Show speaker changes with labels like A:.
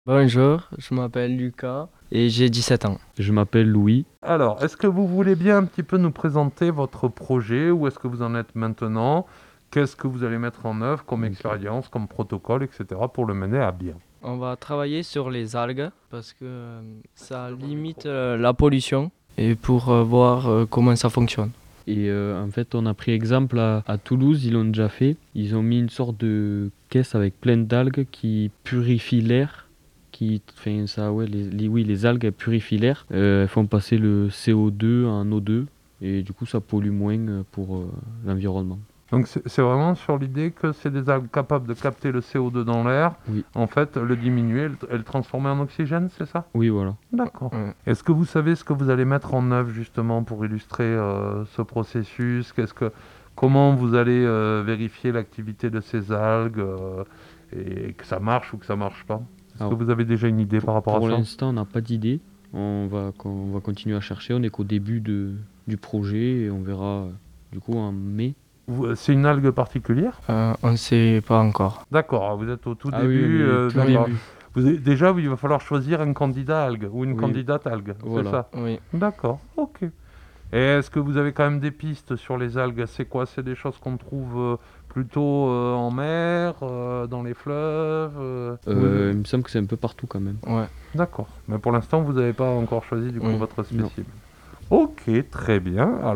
A: Bonjour, je m'appelle Lucas et j'ai 17 ans.
B: Je m'appelle Louis.
C: Alors, est-ce que vous voulez bien un petit peu nous présenter votre projet? Où est-ce que vous en êtes maintenant? Qu'est-ce que vous allez mettre en œuvre comme
B: Ok.
C: expérience, comme protocole, etc. pour le mener à bien?
A: On va travailler sur les algues parce que ça limite la pollution et pour voir comment ça fonctionne.
B: Et en fait, on a pris exemple à Toulouse, ils l'ont déjà fait. Ils ont mis une sorte de caisse avec plein d'algues qui purifient l'air. Les algues elles purifient l'air. Elles font passer le CO2 en O2 et du coup, ça pollue moins pour l'environnement.
C: Donc, c'est vraiment sur l'idée que c'est des algues capables de capter le CO2 dans l'air,
B: Oui,
C: en fait, le diminuer et le transformer en oxygène, c'est ça?
B: oui, voilà.
C: D'accord.
A: Ouais.
C: Est-ce que vous savez ce que vous allez mettre en œuvre justement pour illustrer ce processus? Comment vous allez vérifier l'activité de ces algues et que ça marche ou que ça marche pas? Est-ce que
B: Alors,
C: vous avez déjà une idée par rapport à
B: pour
C: ça?
B: l'instant, on n'a pas d'idée. On va continuer à chercher. On est qu'au début du projet et on verra du coup en mai.
C: C'est une algue particulière?
A: On ne sait pas encore.
C: D'accord, vous êtes au tout
B: Ah oui, on
C: début.
B: est tout
C: D'accord.
B: début.
C: Déjà, il va falloir choisir un candidat algue ou une
B: Oui,
C: candidate algue, c'est
B: voilà.
C: ça?
A: Oui.
C: D'accord, ok. Et est-ce que vous avez quand même des pistes sur les algues? C'est quoi? C'est des choses qu'on trouve plutôt en mer, dans les fleuves
B: Il me semble que c'est un peu partout quand même.
A: Ouais.
C: D'accord. Mais pour l'instant, vous n'avez pas encore choisi du coup
A: Oui.
C: votre
B: Non.
C: spécimen. Ok, très bien.